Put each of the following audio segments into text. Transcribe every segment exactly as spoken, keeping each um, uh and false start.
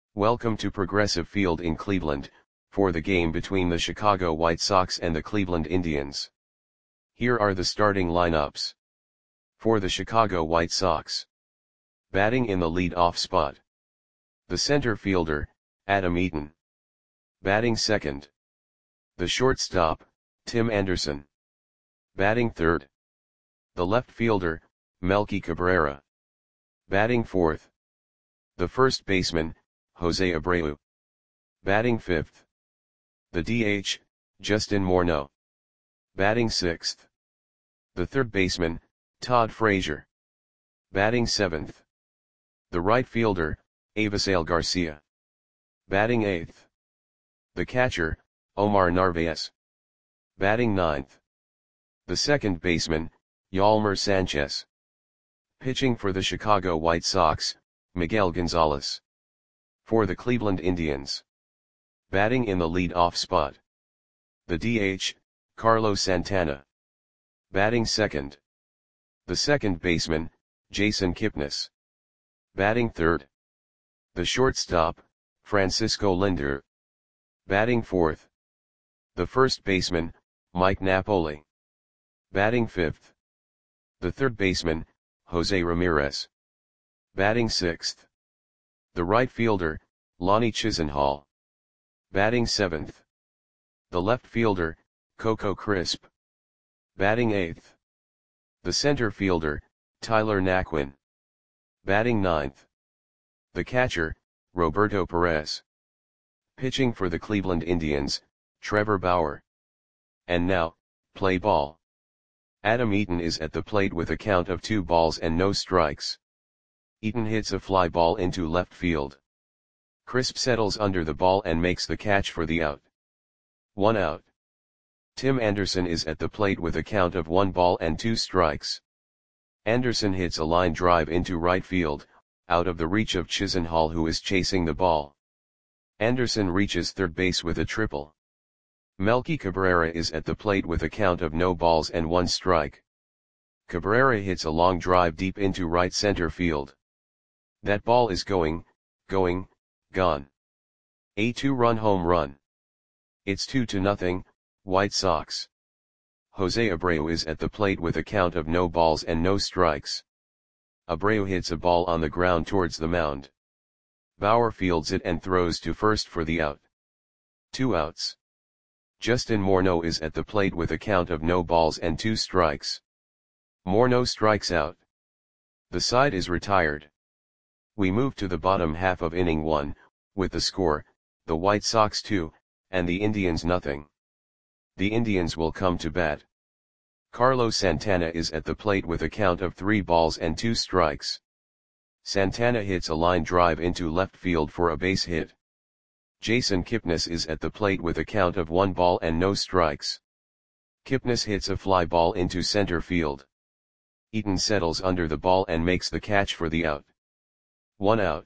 Welcome to Progressive Field in Cleveland, for the game between the Chicago White Sox and the Cleveland Indians. Here are the starting lineups. For the Chicago White Sox. Batting in the lead-off spot. The center fielder, Adam Eaton. Batting second. The shortstop, Tim Anderson. Batting third. The left fielder, Melky Cabrera. Batting fourth. The first baseman, Jose Abreu. Batting fifth. The D H, Justin Morneau. Batting sixth. The third baseman, Todd Frazier. Batting seventh. The right fielder, Avisail Garcia. Batting eighth. The catcher, Omar Narvaez. Batting ninth. The second baseman, Yolmer Sanchez. Pitching for the Chicago White Sox, Miguel Gonzalez. For the Cleveland Indians. Batting in the lead-off spot. The D H, Carlos Santana. Batting second. The second baseman, Jason Kipnis. Batting third. The shortstop, Francisco Lindor. Batting fourth. The first baseman, Mike Napoli. Batting fifth. The third baseman, Jose Ramirez. Batting sixth. The right fielder, Lonnie Chisenhall. Batting seventh. The left fielder, Coco Crisp. Batting eighth. The center fielder, Tyler Naquin. Batting ninth. The catcher, Roberto Perez. Pitching for the Cleveland Indians, Trevor Bauer. And now, play ball. Adam Eaton is at the plate with a count of two balls and no strikes. Eaton hits a fly ball into left field. Crisp settles under the ball and makes the catch for the out. One out. Tim Anderson is at the plate with a count of one ball and two strikes. Anderson hits a line drive into right field, out of the reach of Chisenhall, who is chasing the ball. Anderson reaches third base with a triple. Melky Cabrera is at the plate with a count of no balls and one strike. Cabrera hits a long drive deep into right center field. That ball is going, going, gone. A two-run home run. It's two to nothing, White Sox. Jose Abreu is at the plate with a count of no balls and no strikes. Abreu hits a ball on the ground towards the mound. Bauer fields it and throws to first for the out. Two outs. Justin Morneau is at the plate with a count of no balls and two strikes. Morneau strikes out. The side is retired. We move to the bottom half of inning one, with the score, the White Sox two, and the Indians nothing. The Indians will come to bat. Carlos Santana is at the plate with a count of three balls and two strikes. Santana hits a line drive into left field for a base hit. Jason Kipnis is at the plate with a count of one ball and no strikes. Kipnis hits a fly ball into center field. Eaton settles under the ball and makes the catch for the out. One out.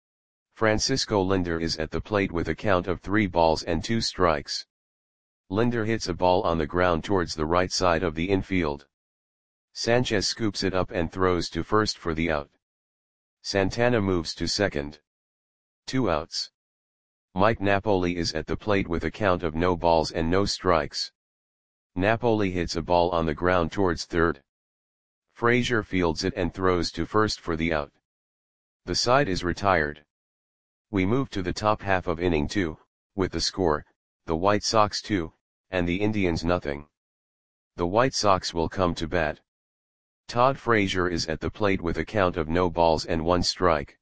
Francisco Lindor is at the plate with a count of three balls and two strikes. Lindor hits a ball on the ground towards the right side of the infield. Sanchez scoops it up and throws to first for the out. Santana moves to second. Two outs. Mike Napoli is at the plate with a count of no balls and no strikes. Napoli hits a ball on the ground towards third. Frazier fields it and throws to first for the out. The side is retired. We move to the top half of inning two, with the score, the White Sox two, and the Indians nothing. The White Sox will come to bat. Todd Frazier is at the plate with a count of no balls and one strike.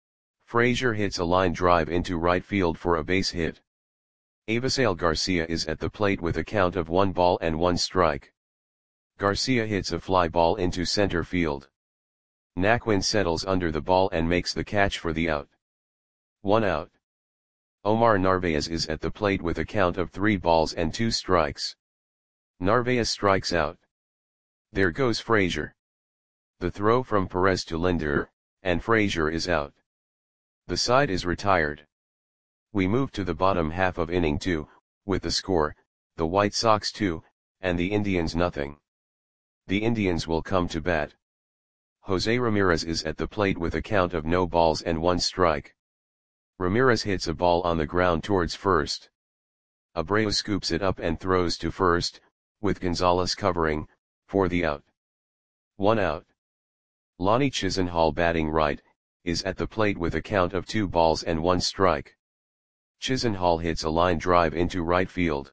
Frazier hits a line drive into right field for a base hit. Avisail Garcia is at the plate with a count of one ball and one strike. Garcia hits a fly ball into center field. Naquin settles under the ball and makes the catch for the out. One out. Omar Narvaez is at the plate with a count of three balls and two strikes. Narvaez strikes out. There goes Frazier. The throw from Perez to Lindor, and Frazier is out. The side is retired. We move to the bottom half of inning two, with the score, the White Sox two, and the Indians nothing. The Indians will come to bat. Jose Ramirez is at the plate with a count of no balls and one strike. Ramirez hits a ball on the ground towards first. Abreu scoops it up and throws to first, with Gonzalez covering, for the out. One out. Lonnie Chisenhall, batting right, is at the plate with a count of two balls and one strike. Chisenhall hits a line drive into right field.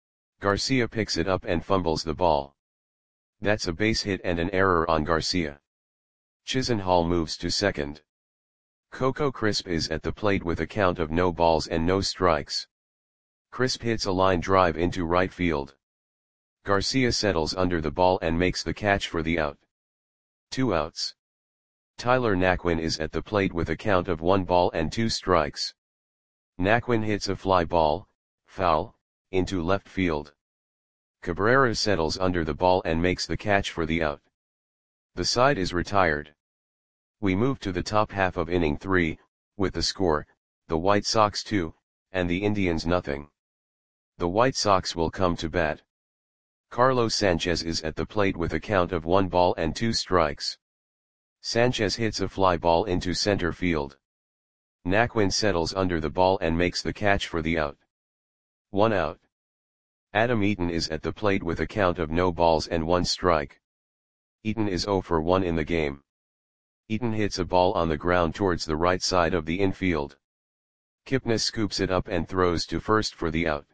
Garcia picks it up and fumbles the ball. That's a base hit and an error on Garcia. Chisenhall moves to second. Coco Crisp is at the plate with a count of no balls and no strikes. Crisp hits a line drive into right field. Garcia settles under the ball and makes the catch for the out. Two outs. Tyler Naquin is at the plate with a count of one ball and two strikes. Naquin hits a fly ball, foul, into left field. Cabrera settles under the ball and makes the catch for the out. The side is retired. We move to the top half of inning three, with the score, the White Sox two, and the Indians nothing. The White Sox will come to bat. Carlos Sanchez is at the plate with a count of one ball and two strikes. Sanchez hits a fly ball into center field. Naquin settles under the ball and makes the catch for the out. One out. Adam Eaton is at the plate with a count of no balls and one strike. Eaton is oh for one in the game. Eaton hits a ball on the ground towards the right side of the infield. Kipnis scoops it up and throws to first for the out.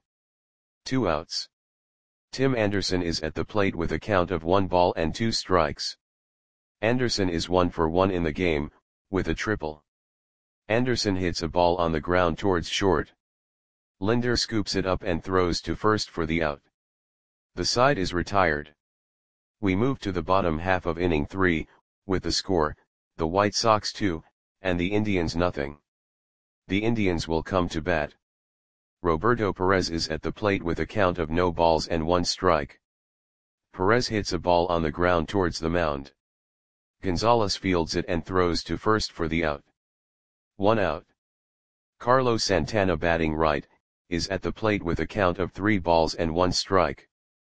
Two outs. Tim Anderson is at the plate with a count of one ball and two strikes. Anderson is one for one in the game, with a triple. Anderson hits a ball on the ground towards short. Linder scoops it up and throws to first for the out. The side is retired. We move to the bottom half of inning three, with the score, the White Sox two, and the Indians nothing. The Indians will come to bat. Roberto Perez is at the plate with a count of no balls and one strike. Perez hits a ball on the ground towards the mound. Gonzalez fields it and throws to first for the out. One out. Carlos Santana, batting right, is at the plate with a count of three balls and one strike.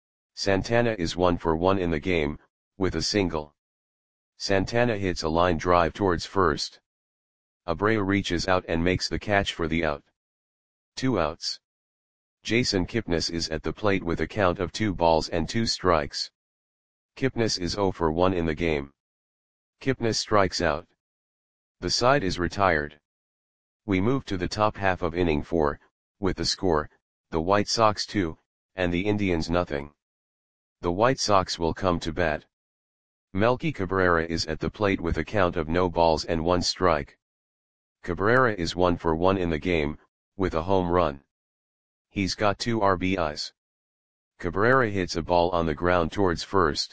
Santana is one for one in the game, with a single. Santana hits a line drive towards first. Abreu reaches out and makes the catch for the out. Two outs. Jason Kipnis is at the plate with a count of two balls and two strikes. Kipnis is oh for one in the game. Kipnis strikes out. The side is retired. We move to the top half of inning four, with the score, the White Sox two, and the Indians nothing. The White Sox will come to bat. Melky Cabrera is at the plate with a count of no balls and one strike. Cabrera is one for one in the game, with a home run. He's got two R B Is. Cabrera hits a ball on the ground towards first.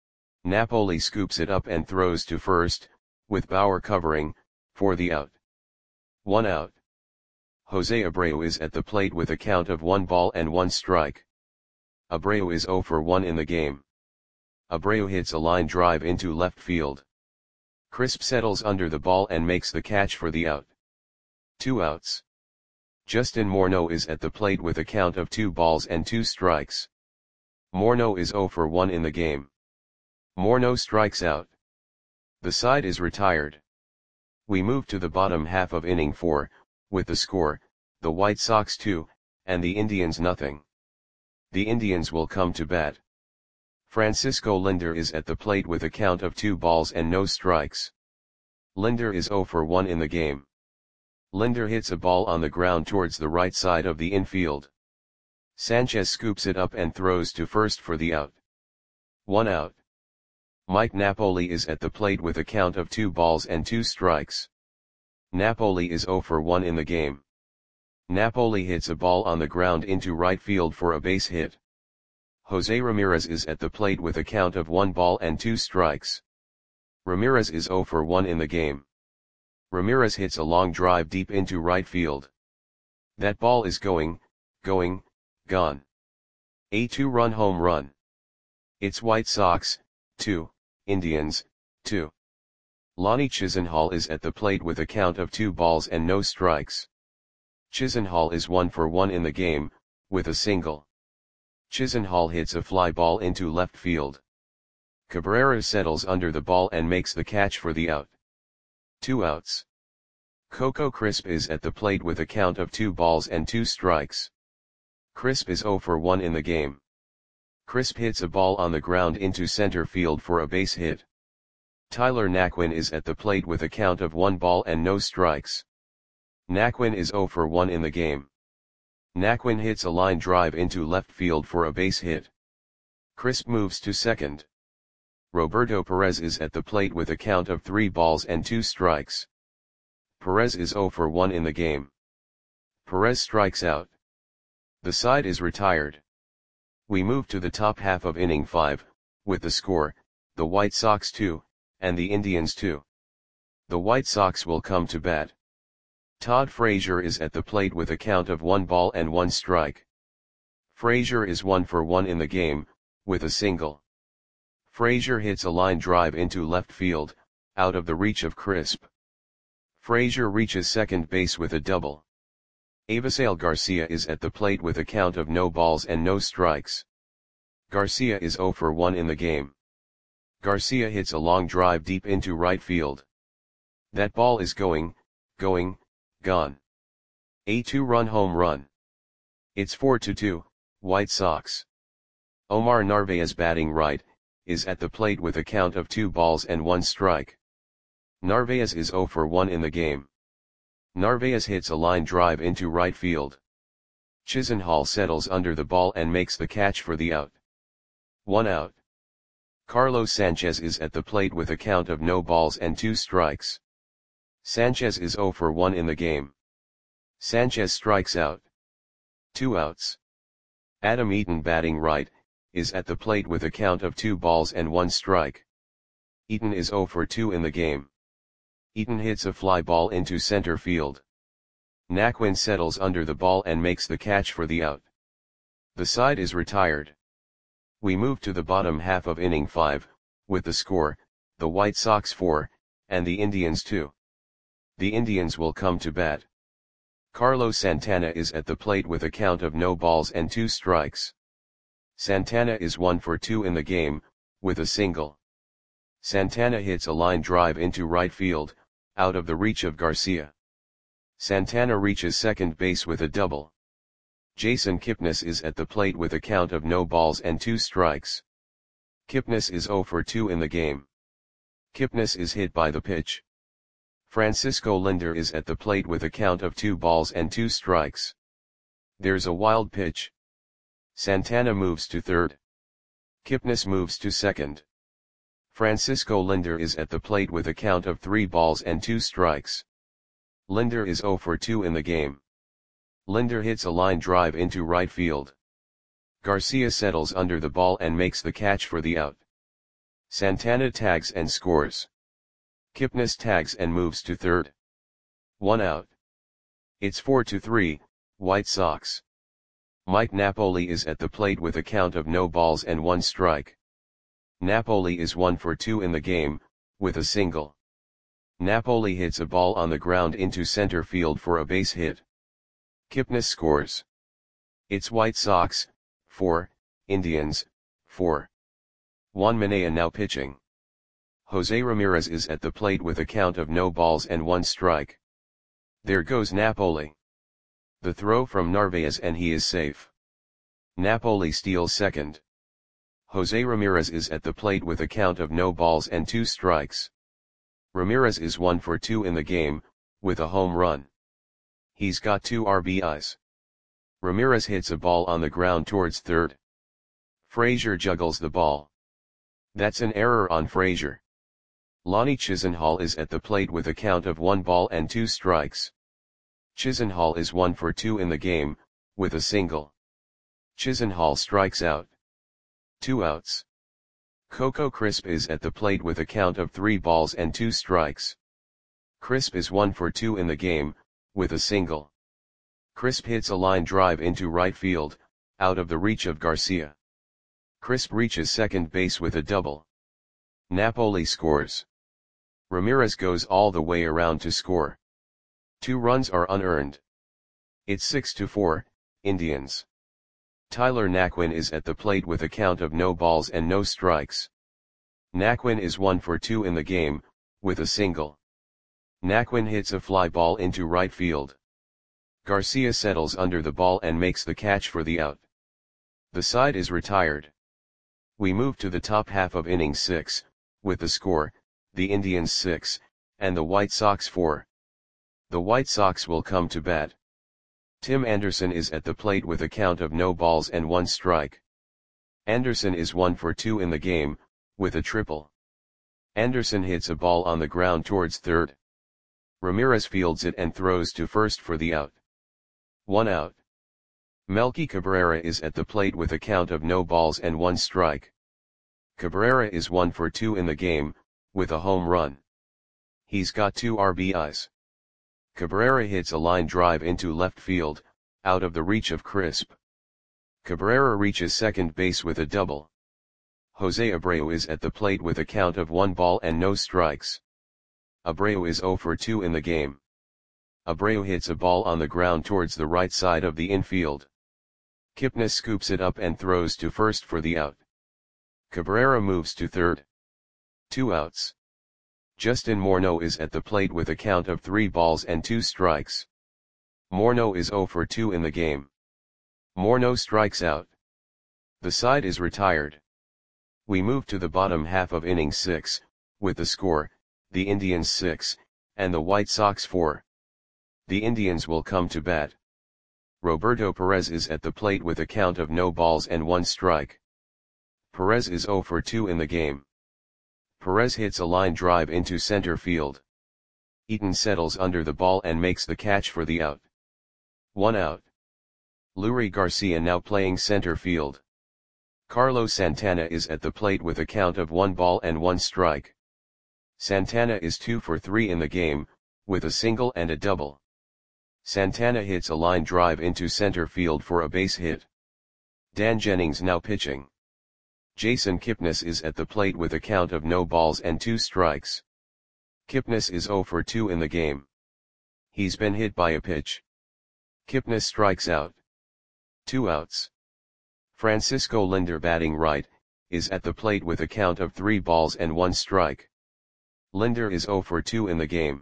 Napoli scoops it up and throws to first, with Bauer covering, for the out. One out. Jose Abreu is at the plate with a count of one ball and one strike. Abreu is oh for one in the game. Abreu hits a line drive into left field. Crisp settles under the ball and makes the catch for the out. Two outs. Justin Morneau is at the plate with a count of two balls and two strikes. Morneau is oh for one in the game. Morneau strikes out. The side is retired. We move to the bottom half of inning four, with the score, the White Sox two, and the Indians nothing. The Indians will come to bat. Francisco Linder is at the plate with a count of two balls and no strikes. Linder is oh for one in the game. Linder hits a ball on the ground towards the right side of the infield. Sanchez scoops it up and throws to first for the out. One out. Mike Napoli is at the plate with a count of two balls and two strikes. Napoli is oh for one in the game. Napoli hits a ball on the ground into right field for a base hit. Jose Ramirez is at the plate with a count of one ball and two strikes. Ramirez is oh for one in the game. Ramirez hits a long drive deep into right field. That ball is going, going, gone. A two-run home run. It's White Sox, two, Indians, two. Lonnie Chisenhall is at the plate with a count of two balls and no strikes. Chisenhall is one for one in the game, with a single. Chisenhall hits a fly ball into left field. Cabrera settles under the ball and makes the catch for the out. Two outs. Coco Crisp is at the plate with a count of two balls and two strikes. Crisp is zero for one in the game. Crisp hits a ball on the ground into center field for a base hit. Tyler Naquin is at the plate with a count of one ball and no strikes. Naquin is zero for one in the game. Naquin hits a line drive into left field for a base hit. Crisp moves to second. Roberto Perez is at the plate with a count of three balls and two strikes. Perez is zero for one in the game. Perez strikes out. The side is retired. We move to the top half of inning five, with the score, the White Sox two, and the Indians two. The White Sox will come to bat. Todd Frazier is at the plate with a count of one ball and one strike. Frazier is one for one in the game, with a single. Frazier hits a line drive into left field, out of the reach of Crisp. Frazier reaches second base with a double. Avisail Garcia is at the plate with a count of no balls and no strikes. Garcia is zero for one in the game. Garcia hits a long drive deep into right field. That ball is going, going, gone. A two-run home run. It's four to two, White Sox. Omar Narvaez batting right, is at the plate with a count of two balls and one strike. Narvaez is zero for one in the game. Narvaez hits a line drive into right field. Chisenhall settles under the ball and makes the catch for the out. One out. Carlos Sanchez is at the plate with a count of no balls and two strikes. Sanchez is zero for one in the game. Sanchez strikes out. Two outs. Adam Eaton batting right, is at the plate with a count of two balls and one strike. Eaton is zero for two in the game. Eaton hits a fly ball into center field. Naquin settles under the ball and makes the catch for the out. The side is retired. We move to the bottom half of inning five, with the score, the White Sox four, and the Indians two. The Indians will come to bat. Carlos Santana is at the plate with a count of no balls and two strikes. Santana is one for two in the game, with a single. Santana hits a line drive into right field, out of the reach of Garcia. Santana reaches second base with a double. Jason Kipnis is at the plate with a count of no balls and two strikes. Kipnis is zero for two in the game. Kipnis is hit by the pitch. Francisco Linder is at the plate with a count of two balls and two strikes. There's a wild pitch. Santana moves to third. Kipnis moves to second. Francisco Linder is at the plate with a count of three balls and two strikes. Linder is zero for two in the game. Linder hits a line drive into right field. Garcia settles under the ball and makes the catch for the out. Santana tags and scores. Kipnis tags and moves to third. One out. It's four to three, White Sox. Mike Napoli is at the plate with a count of no balls and one strike. Napoli is one for two in the game, with a single. Napoli hits a ball on the ground into center field for a base hit. Kipnis scores. It's White Sox, four, Indians, four. Juan Minaya now pitching. Jose Ramirez is at the plate with a count of no balls and one strike. There goes Napoli. The throw from Narvaez and he is safe. Napoli steals second. Jose Ramirez is at the plate with a count of no balls and two strikes. Ramirez is one for two in the game, with a home run. He's got two R B Is. Ramirez hits a ball on the ground towards third. Frazier juggles the ball. That's an error on Frazier. Lonnie Chisenhall is at the plate with a count of one ball and two strikes. Chisenhall is one for two in the game, with a single. Chisenhall strikes out. Two outs. Coco Crisp is at the plate with a count of three balls and two strikes. Crisp is one for two in the game, with a single. Crisp hits a line drive into right field, out of the reach of Garcia. Crisp reaches second base with a double. Napoli scores. Ramirez goes all the way around to score. Two runs are unearned. It's six to four, Indians. Tyler Naquin is at the plate with a count of no balls and no strikes. Naquin is one for two in the game, with a single. Naquin hits a fly ball into right field. Garcia settles under the ball and makes the catch for the out. The side is retired. We move to the top half of inning six, with the score, the Indians six, and the White Sox four. The White Sox will come to bat. Tim Anderson is at the plate with a count of no balls and one strike. Anderson is one for two in the game, with a triple. Anderson hits a ball on the ground towards third. Ramirez fields it and throws to first for the out. One out. Melky Cabrera is at the plate with a count of no balls and one strike. Cabrera is one for two in the game, with a home run. He's got two R B Is. Cabrera hits a line drive into left field, out of the reach of Crisp. Cabrera reaches second base with a double. Jose Abreu is at the plate with a count of one ball and no strikes. Abreu is zero for two in the game. Abreu hits a ball on the ground towards the right side of the infield. Kipnis scoops it up and throws to first for the out. Cabrera moves to third. Two outs. Justin Morneau is at the plate with a count of three balls and two strikes. Morneau is zero for two in the game. Morneau strikes out. The side is retired. We move to the bottom half of inning six, with the score, the Indians six, and the White Sox four. The Indians will come to bat. Roberto Perez is at the plate with a count of no balls and one strike. Perez is zero for two in the game. Perez hits a line drive into center field. Eaton settles under the ball and makes the catch for the out. One out. Leury Garcia now playing center field. Carlos Santana is at the plate with a count of one ball and one strike. Santana is two for three in the game, with a single and a double. Santana hits a line drive into center field for a base hit. Dan Jennings now pitching. Jason Kipnis is at the plate with a count of no balls and two strikes. Kipnis is zero for two in the game. He's been hit by a pitch. Kipnis strikes out. Two outs. Francisco Lindor batting right, is at the plate with a count of three balls and one strike. Lindor is zero for two in the game.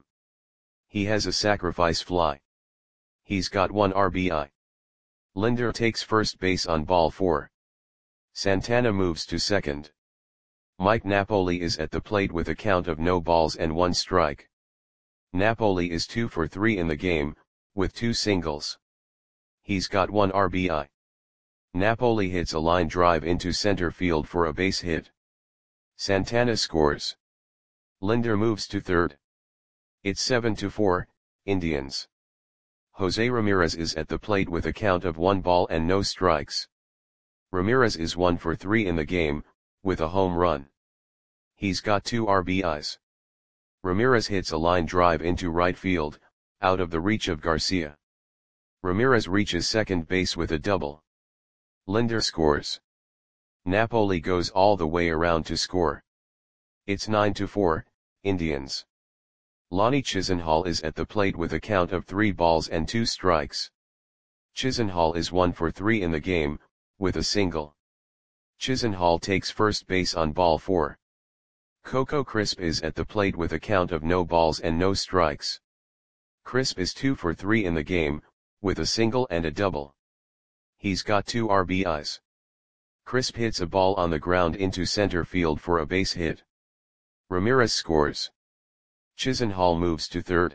He has a sacrifice fly. He's got one R B I. Lindor takes first base on ball four. Santana moves to second. Mike Napoli is at the plate with a count of no balls and one strike. Napoli is two for three in the game, with two singles. He's got one R B I. Napoli hits a line drive into center field for a base hit. Santana scores. Lindor moves to third. It's seven to four, Indians. Jose Ramirez is at the plate with a count of one ball and no strikes. Ramirez is one for three in the game, with a home run. He's got two R B Is. Ramirez hits a line drive into right field, out of the reach of Garcia. Ramirez reaches second base with a double. Lindor scores. Napoli goes all the way around to score. It's nine to four, Indians. Lonnie Chisenhall is at the plate with a count of three balls and two strikes. Chisenhall is one for three in the game, with a single. Chisenhall takes first base on ball four. Coco Crisp is at the plate with a count of no balls and no strikes. Crisp is two for three in the game, with a single and a double. He's got two R B Is. Crisp hits a ball on the ground into center field for a base hit. Ramirez scores. Chisenhall moves to third.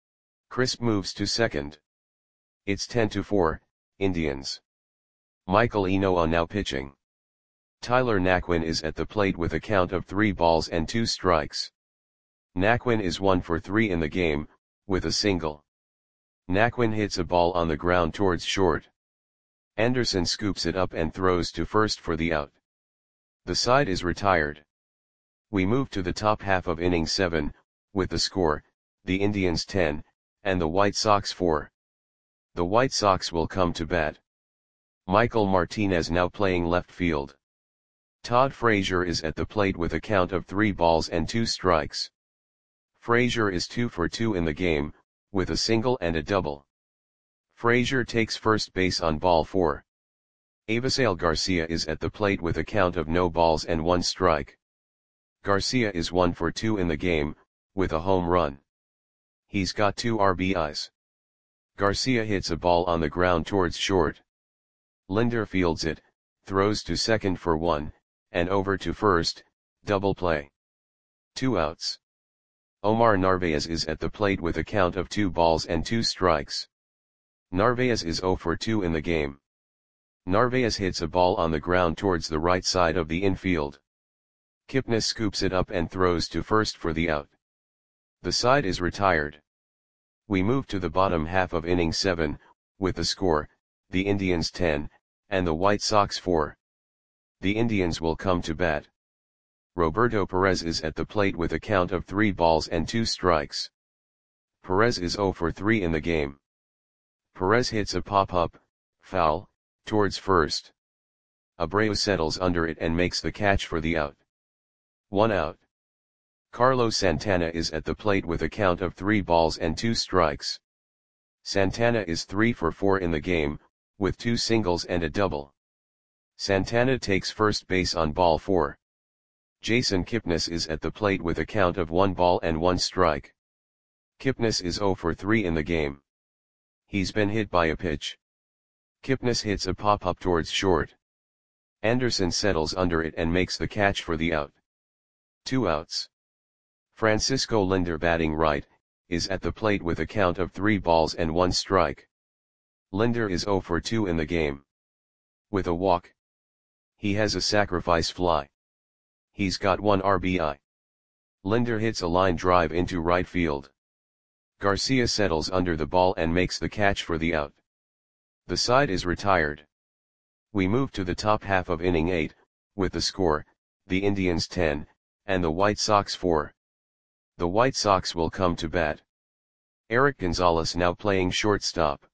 Crisp moves to second. It's ten to four, Indians. Michael Enoa now pitching. Tyler Naquin is at the plate with a count of three balls and two strikes. Naquin is one for three in the game, with a single. Naquin hits a ball on the ground towards short. Anderson scoops it up and throws to first for the out. The side is retired. We move to the top half of inning seven, with the score, the Indians ten, and the White Sox four. The White Sox will come to bat. Michael Martinez now playing left field. Todd Frazier is at the plate with a count of three balls and two strikes. Frazier is two for two in the game, with a single and a double. Frazier takes first base on ball four. Avisail Garcia is at the plate with a count of no balls and one strike. Garcia is one for two in the game, with a home run. He's got two R B Is. Garcia hits a ball on the ground towards short. Linder fields it, throws to second for one, and over to first, double play. Two outs. Omar Narvaez is at the plate with a count of two balls and two strikes. Narvaez is zero for two in the game. Narvaez hits a ball on the ground towards the right side of the infield. Kipnis scoops it up and throws to first for the out. The side is retired. We move to the bottom half of inning seven, with the score, the Indians ten, and the White Sox four. The Indians will come to bat. Roberto Perez is at the plate with a count of three balls and two strikes. Perez is zero for three in the game. Perez hits a pop-up, foul, towards first. Abreu settles under it and makes the catch for the out. One out. Carlos Santana is at the plate with a count of three balls and two strikes. Santana is three for four in the game, with two singles and a double. Santana takes first base on ball four. Jason Kipnis is at the plate with a count of one ball and one strike. Kipnis is zero for three in the game. He's been hit by a pitch. Kipnis hits a pop-up towards short. Anderson settles under it and makes the catch for the out. Two outs. Francisco Linder, batting right, is at the plate with a count of three balls and one strike. Linder is zero for two in the game. With a walk. He has a sacrifice fly. He's got one R B I. Linder hits a line drive into right field. Garcia settles under the ball and makes the catch for the out. The side is retired. We move to the top half of inning eight, with the score, the Indians ten, and the White Sox four. The White Sox will come to bat. Eric Gonzalez now playing shortstop.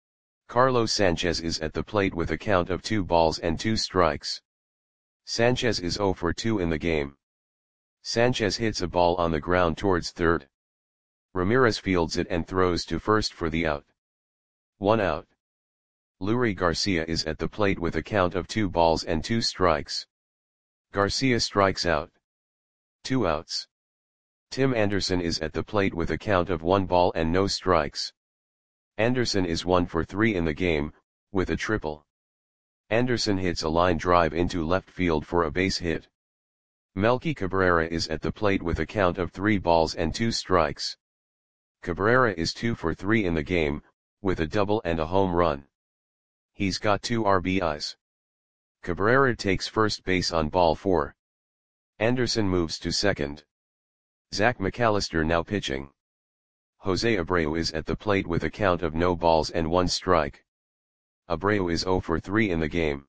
Carlos Sanchez is at the plate with a count of two balls and two strikes. Sanchez is zero for two in the game. Sanchez hits a ball on the ground towards third. Ramirez fields it and throws to first for the out. One out. Leury Garcia is at the plate with a count of two balls and two strikes. Garcia strikes out. Two outs. Tim Anderson is at the plate with a count of one ball and no strikes. Anderson is one for three in the game, with a triple. Anderson hits a line drive into left field for a base hit. Melky Cabrera is at the plate with a count of three balls and two strikes. Cabrera is two for three in the game, with a double and a home run. He's got two R B Is. Cabrera takes first base on ball four. Anderson moves to second. Zach McAllister now pitching. Jose Abreu is at the plate with a count of no balls and one strike. Abreu is zero for three in the game.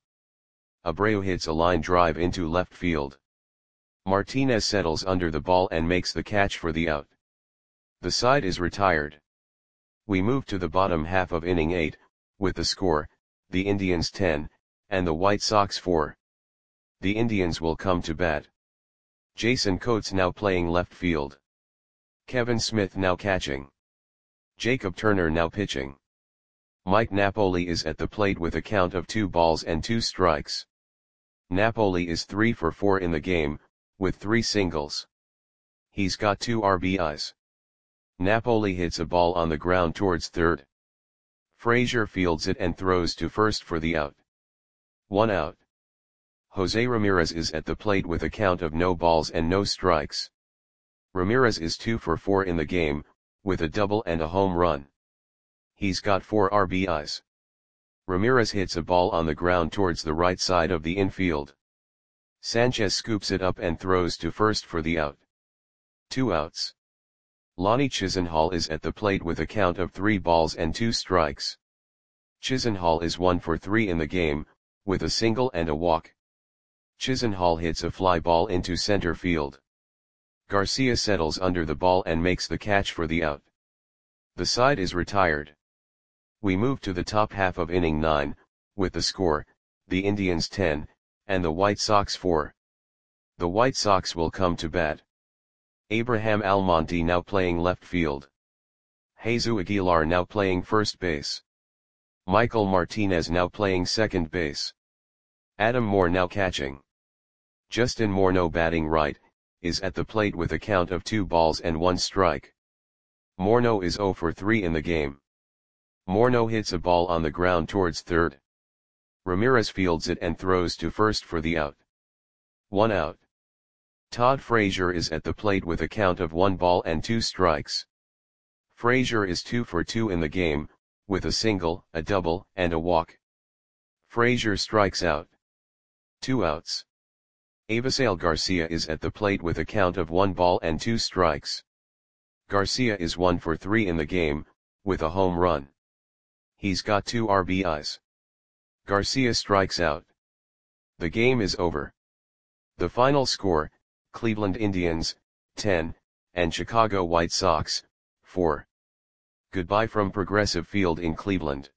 Abreu hits a line drive into left field. Martinez settles under the ball and makes the catch for the out. The side is retired. We move to the bottom half of inning eight, with the score, the Indians ten, and the White Sox four. The Indians will come to bat. Jason Coates now playing left field. Kevin Smith now catching. Jacob Turner now pitching. Mike Napoli is at the plate with a count of two balls and two strikes. Napoli is three for four in the game, with three singles. He's got two R B Is. Napoli hits a ball on the ground towards third. Frazier fields it and throws to first for the out. One out. Jose Ramirez is at the plate with a count of no balls and no strikes. Ramirez is two for four in the game, with a double and a home run. He's got four R B Is. Ramirez hits a ball on the ground towards the right side of the infield. Sanchez scoops it up and throws to first for the out. Two outs. Lonnie Chisenhall is at the plate with a count of three balls and two strikes. Chisenhall is one for three in the game, with a single and a walk. Chisenhall hits a fly ball into center field. Garcia settles under the ball and makes the catch for the out. The side is retired. We move to the top half of inning nine, with the score, the Indians ten, and the White Sox four. The White Sox will come to bat. Abraham Almonte now playing left field. Jesus Aguilar now playing first base. Michael Martinez now playing second base. Adam Moore now catching. Justin Morneau batting right, is at the plate with a count of two balls and one strike. Morneau is zero for three in the game. Morneau hits a ball on the ground towards third. Ramirez fields it and throws to first for the out. One out. Todd Frazier is at the plate with a count of one ball and two strikes. Frazier is two for two in the game, with a single, a double, and a walk. Frazier strikes out. Two outs. Avisail Garcia is at the plate with a count of one ball and two strikes. Garcia is one for three in the game, with a home run. He's got two R B Is. Garcia strikes out. The game is over. The final score, Cleveland Indians, ten, and Chicago White Sox, four. Goodbye from Progressive Field in Cleveland.